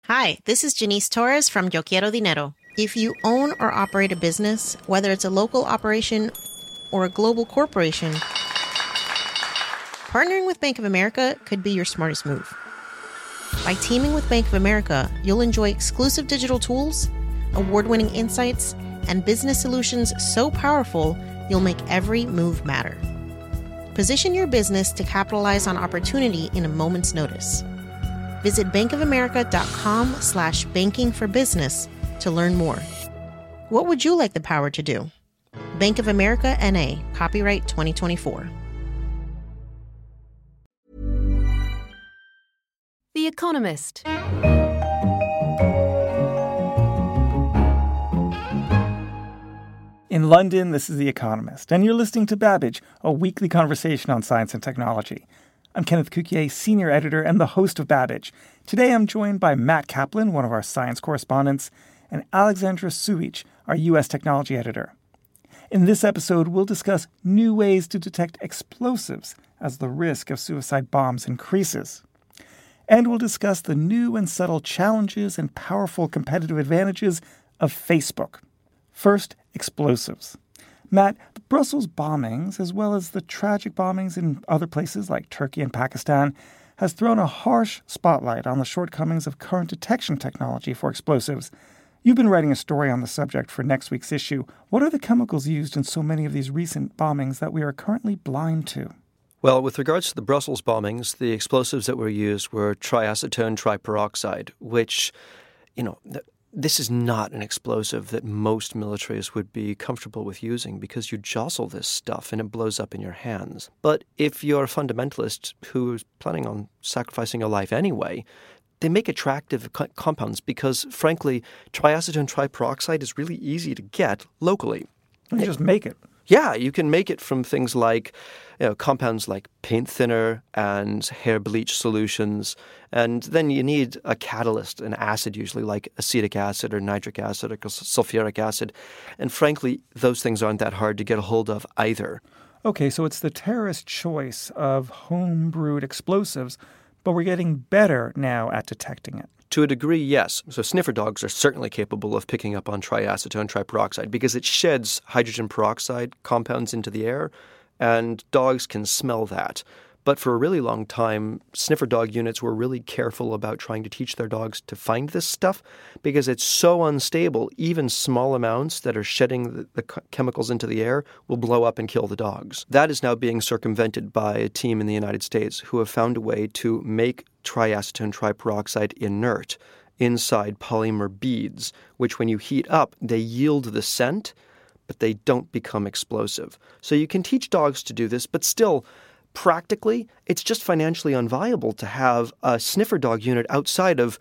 Hi, this is Janice Torres from Yo Quiero Dinero. If you own or operate a business, whether it's a local operation or a global corporation, partnering with Bank of America could be your smartest move. By teaming with Bank of America, you'll enjoy exclusive digital tools, award-winning insights, and business solutions so powerful, you'll make every move matter. Position your business to capitalize on opportunity in a moment's notice. Visit bankofamerica.com/bankingforbusiness to learn more. What would you like the power to do? Bank of America N.A., copyright 2024. The Economist. In London, this is The Economist, and you're listening to Babbage, a weekly conversation on science and technology. I'm Kenneth Cukier, senior editor and the host of Babbage. Today I'm joined by Matt Kaplan, one of our science correspondents, and Alexandra Suich, our U.S. technology editor. In this episode, we'll discuss new ways to detect explosives as the risk of suicide bombs increases. And we'll discuss the new and subtle challenges and powerful competitive advantages of Facebook. First, explosives. Matt, the Brussels bombings, as well as the tragic bombings in other places like Turkey and Pakistan, has thrown a harsh spotlight on the shortcomings of current detection technology for explosives. You've been writing a story on the subject for next week's issue. What are the chemicals used in so many of these recent bombings that we are currently blind to? Well, with regards to the Brussels bombings, the explosives that were used were triacetone triperoxide, which, this is not an explosive that most militaries would be comfortable with using because you jostle this stuff and it blows up in your hands. But if you're a fundamentalist who's planning on sacrificing your life anyway, they make attractive compounds because, frankly, triacetone triperoxide is really easy to get locally. You just make it. Yeah, you can make it from things like compounds like paint thinner and hair bleach solutions. And then you need a catalyst, an acid usually like acetic acid or nitric acid or sulfuric acid. And frankly, those things aren't that hard to get a hold of either. Okay, so it's the terrorist choice of home-brewed explosives, but we're getting better now at detecting it. To a degree, yes. So sniffer dogs are certainly capable of picking up on triacetone triperoxide because it sheds hydrogen peroxide compounds into the air, and dogs can smell that. But for a really long time, sniffer dog units were really careful about trying to teach their dogs to find this stuff because it's so unstable, even small amounts that are shedding the chemicals into the air will blow up and kill the dogs. That is now being circumvented by a team in the United States who have found a way to make triacetone triperoxide inert inside polymer beads, which when you heat up, they yield the scent, but they don't become explosive. So you can teach dogs to do this, but still, practically, it's just financially unviable to have a sniffer dog unit outside of,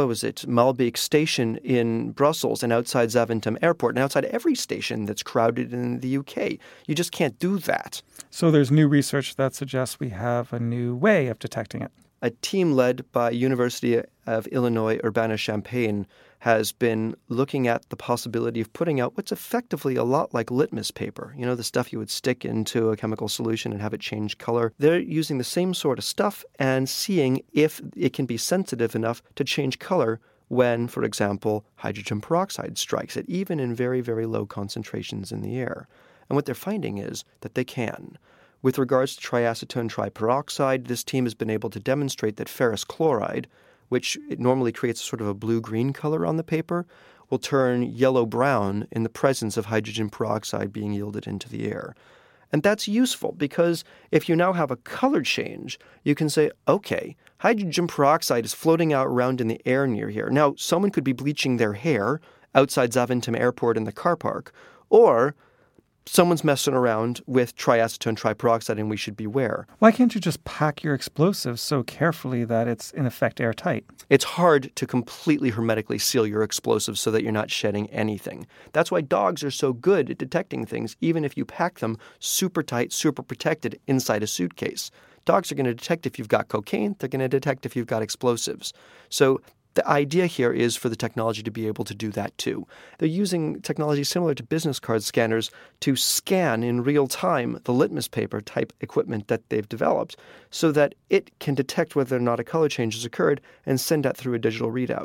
Malbeek Station in Brussels and outside Zaventem Airport and outside every station that's crowded in the UK. You just can't do that. So there's new research that suggests we have a new way of detecting it. A team led by University of Illinois Urbana-Champaign has been looking at the possibility of putting out what's effectively a lot like litmus paper. You know, the stuff you would stick into a chemical solution and have it change color. They're using the same sort of stuff and seeing if it can be sensitive enough to change color when, for example, hydrogen peroxide strikes it, even in very, very low concentrations in the air. And what they're finding is that they can. With regards to triacetone triperoxide, this team has been able to demonstrate that ferrous chloride, which it normally creates sort of a blue-green color on the paper, will turn yellow-brown in the presence of hydrogen peroxide being yielded into the air. And that's useful because if you now have a color change, you can say, okay, hydrogen peroxide is floating out around in the air near here. Now, someone could be bleaching their hair outside Zaventem Airport in the car park, or someone's messing around with triacetone triperoxide and we should beware. Why can't you just pack your explosives so carefully that it's, in effect, airtight? It's hard to completely hermetically seal your explosives so that you're not shedding anything. That's why dogs are so good at detecting things, even if you pack them super tight, super protected inside a suitcase. Dogs are going to detect if you've got cocaine. They're going to detect if you've got explosives. So the idea here is for the technology to be able to do that too. They're using technology similar to business card scanners to scan in real time the litmus paper type equipment that they've developed so that it can detect whether or not a color change has occurred and send that through a digital readout.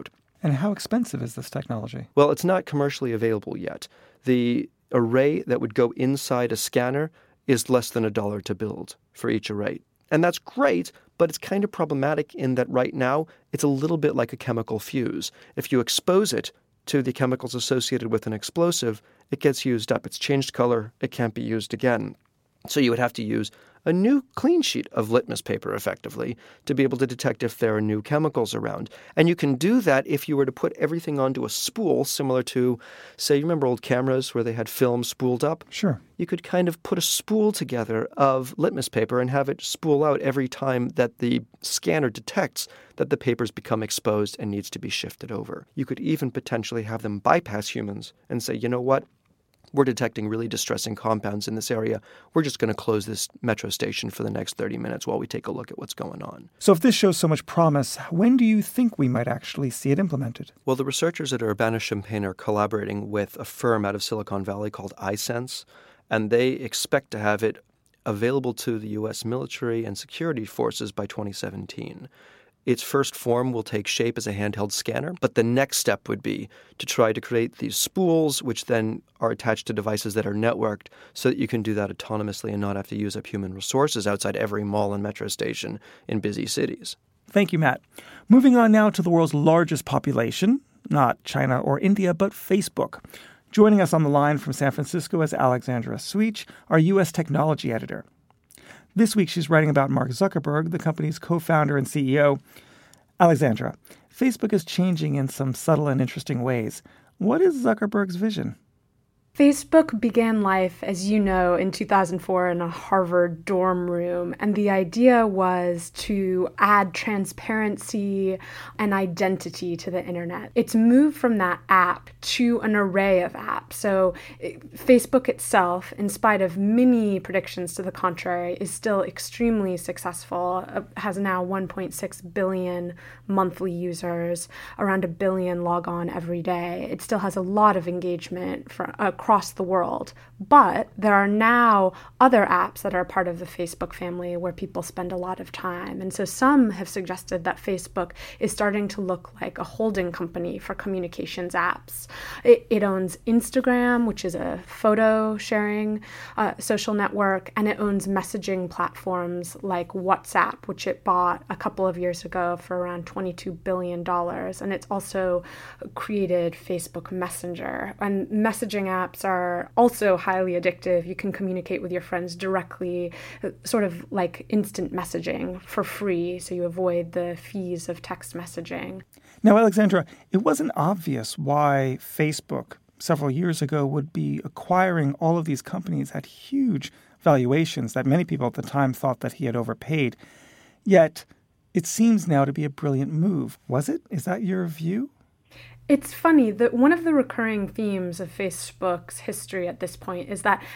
And how expensive is this technology? Well, it's not commercially available yet. The array that would go inside a scanner is less than $1 to build for each array. And that's great, but it's kind of problematic in that right now it's a little bit like a chemical fuse. If you expose it to the chemicals associated with an explosive, it gets used up. It's changed color. It can't be used again. So you would have to use a new clean sheet of litmus paper, effectively, to be able to detect if there are new chemicals around. And you can do that if you were to put everything onto a spool, similar to, say, you remember old cameras where they had film spooled up? Sure. You could kind of put a spool together of litmus paper and have it spool out every time that the scanner detects that the paper's become exposed and needs to be shifted over. You could even potentially have them bypass humans and say, you know what? We're detecting really distressing compounds in this area. We're just going to close this metro station for the next 30 minutes while we take a look at what's going on. So if this shows so much promise, when do you think we might actually see it implemented? Well, the researchers at Urbana-Champaign are collaborating with a firm out of Silicon Valley called iSense, and they expect to have it available to the U.S. military and security forces by 2017. Its first form will take shape as a handheld scanner, but the next step would be to try to create these spools, which then are attached to devices that are networked so that you can do that autonomously and not have to use up human resources outside every mall and metro station in busy cities. Thank you, Matt. Moving on now to the world's largest population, not China or India, but Facebook. Joining us on the line from San Francisco is Alexandra Sweetch, our U.S. technology editor. This week, she's writing about Mark Zuckerberg, the company's co-founder and CEO. Alexandra, Facebook is changing in some subtle and interesting ways. What is Zuckerberg's vision? Facebook began life, as you know, in 2004 in a Harvard dorm room, and the idea was to add transparency and identity to the internet. It's moved from that app to an array of apps. So Facebook itself, in spite of many predictions to the contrary, is still extremely successful, has now 1.6 billion monthly users, around 1 billion log on every day. It still has a lot of engagement across the world. But there are now other apps that are part of the Facebook family where people spend a lot of time. And so some have suggested that Facebook is starting to look like a holding company for communications apps. It owns Instagram, which is a photo sharing social network, and it owns messaging platforms like WhatsApp, which it bought a couple of years ago for around $22 billion. And it's also created Facebook Messenger. And messaging apps are also highly addictive. You can communicate with your friends directly, sort of like instant messaging for free, so you avoid the fees of text messaging. Now, Alexandra, it wasn't obvious why Facebook several years ago would be acquiring all of these companies at huge valuations that many people at the time thought that he had overpaid. Yet, it seems now to be a brilliant move. Was it? Is that your view? It's funny that one of the recurring themes of Facebook's history at this point is that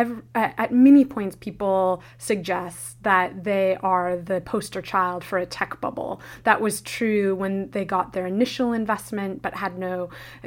at many points people suggest that they are the poster child for a tech bubble. That was true when they got their initial investment but had no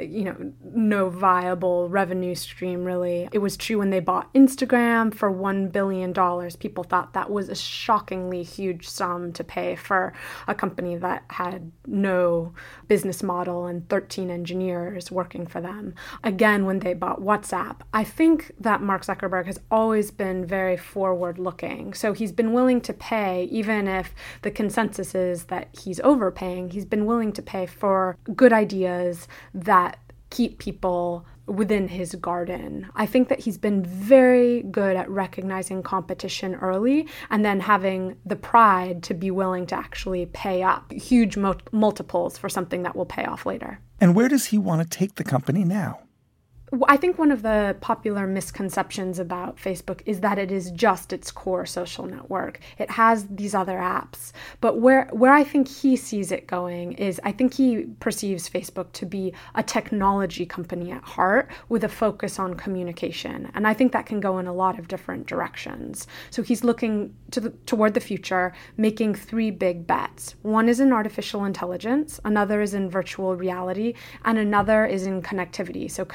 viable revenue stream really. It was true when they bought Instagram for $1 billion. People thought that was a shockingly huge sum to pay for a company that had no business model and 13 engineers working for them. Again, when they bought WhatsApp, I think that Mark Zuckerberg has always been very forward-looking. So he's been willing to pay, even if the consensus is that he's overpaying, he's been willing to pay for good ideas that keep people within his garden. I think that he's been very good at recognizing competition early and then having the pride to be willing to actually pay up huge multiples for something that will pay off later. And where does he want to take the company now? I think one of the popular misconceptions about Facebook is that it is just its core social network. It has these other apps. But where I think he sees it going is I think he perceives Facebook to be a technology company at heart with a focus on communication. And I think that can go in a lot of different directions. So he's looking toward the future, making 3 big bets. One is in artificial intelligence, another is in virtual reality, and another is in connectivity, so connecting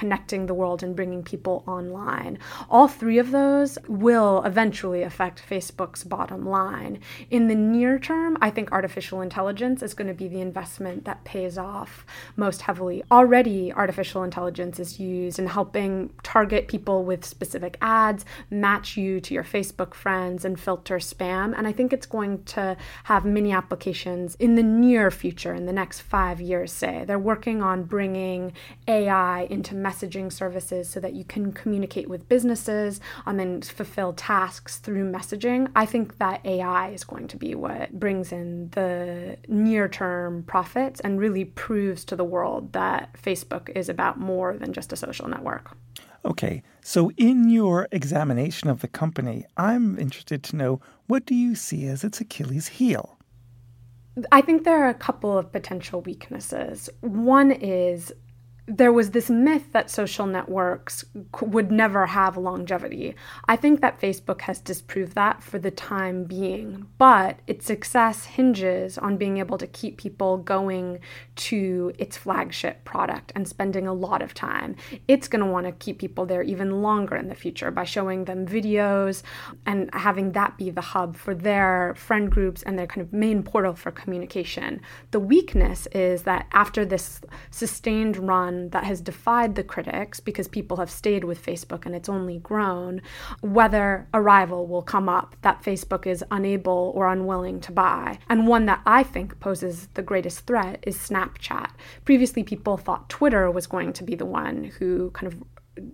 the world and bringing people online. All three of those will eventually affect Facebook's bottom line. In the near term, I think artificial intelligence is going to be the investment that pays off most heavily. Already, artificial intelligence is used in helping target people with specific ads, match you to your Facebook friends, and filter spam. And I think it's going to have many applications in the near future, in the next 5 years, say. They're working on bringing AI into messaging services so that you can communicate with businesses and then fulfill tasks through messaging. I think that AI is going to be what brings in the near-term profits and really proves to the world that Facebook is about more than just a social network. Okay, so in your examination of the company, I'm interested to know, what do you see as its Achilles heel? I think there are a couple of potential weaknesses. One is there was this myth that social networks would never have longevity. I think that Facebook has disproved that for the time being, but its success hinges on being able to keep people going to its flagship product and spending a lot of time. It's going to want to keep people there even longer in the future by showing them videos and having that be the hub for their friend groups and their kind of main portal for communication. The weakness is that after this sustained run that has defied the critics because people have stayed with Facebook and it's only grown, whether a rival will come up that Facebook is unable or unwilling to buy. And one that I think poses the greatest threat is Snapchat. Previously, people thought Twitter was going to be the one who kind of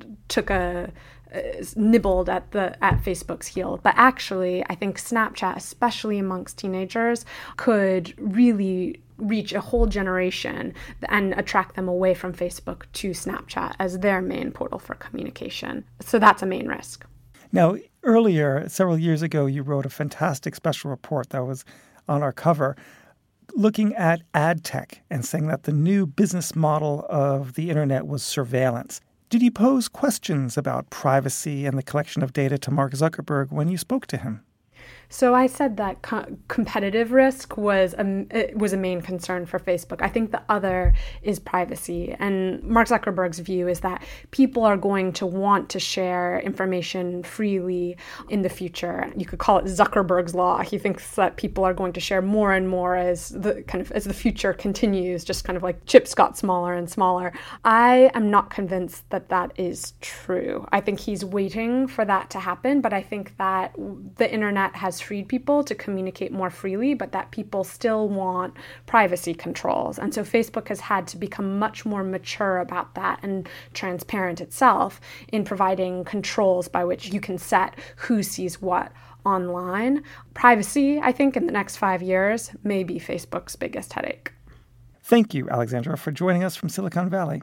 nibbled at Facebook's heel. But actually, I think Snapchat, especially amongst teenagers, could really reach a whole generation and attract them away from Facebook to Snapchat as their main portal for communication. So that's a main risk. Now, earlier, several years ago, you wrote a fantastic special report that was on our cover looking at ad tech and saying that the new business model of the internet was surveillance. Did you pose questions about privacy and the collection of data to Mark Zuckerberg when you spoke to him? So I said that competitive risk was a main concern for Facebook. I think the other is privacy. And Mark Zuckerberg's view is that people are going to want to share information freely in the future. You could call it Zuckerberg's law. He thinks that people are going to share more and more as the future continues, just kind of like chips got smaller and smaller. I am not convinced that that is true. I think he's waiting for that to happen, but I think that the internet has freed people to communicate more freely, but that people still want privacy controls. And so Facebook has had to become much more mature about that and transparent itself in providing controls by which you can set who sees what online. Privacy, I think, in the next 5 years may be Facebook's biggest headache. Thank you, Alexandra, for joining us from Silicon Valley.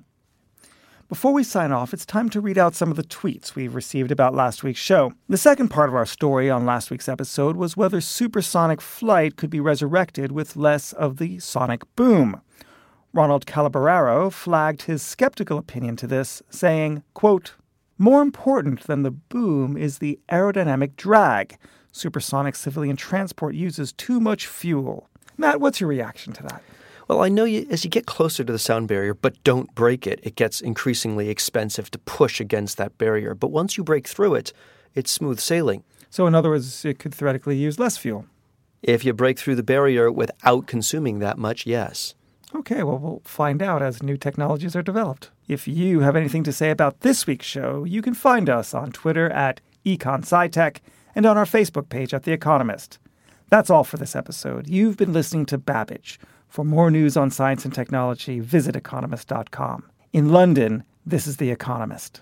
Before we sign off, it's time to read out some of the tweets we've received about last week's show. The second part of our story on last week's episode was whether supersonic flight could be resurrected with less of the sonic boom. Ronald Calabararo flagged his skeptical opinion to this, saying, quote, "More important than the boom is the aerodynamic drag. Supersonic civilian transport uses too much fuel." Matt, what's your reaction to that? Well, I know as you get closer to the sound barrier, but don't break it, it gets increasingly expensive to push against that barrier. But once you break through it, it's smooth sailing. So in other words, it could theoretically use less fuel. If you break through the barrier without consuming that much, yes. Okay, well, we'll find out as new technologies are developed. If you have anything to say about this week's show, you can find us on Twitter at EconSciTech and on our Facebook page at The Economist. That's all for this episode. You've been listening to Babbage. For more news on science and technology, visit economist.com. In London, this is The Economist.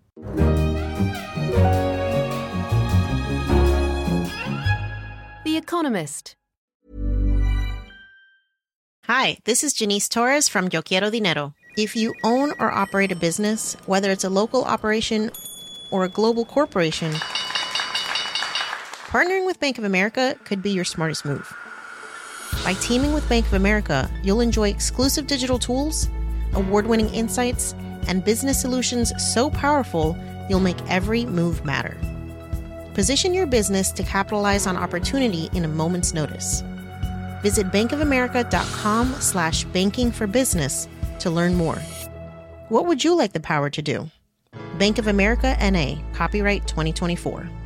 The Economist. Hi, this is Janice Torres from Yo Quiero Dinero. If you own or operate a business, whether it's a local operation or a global corporation, partnering with Bank of America could be your smartest move. By teaming with Bank of America, you'll enjoy exclusive digital tools, award-winning insights, and business solutions so powerful, you'll make every move matter. Position your business to capitalize on opportunity in a moment's notice. Visit bankofamerica.com/banking for business to learn more. What would you like the power to do? Bank of America, N.A., copyright 2024.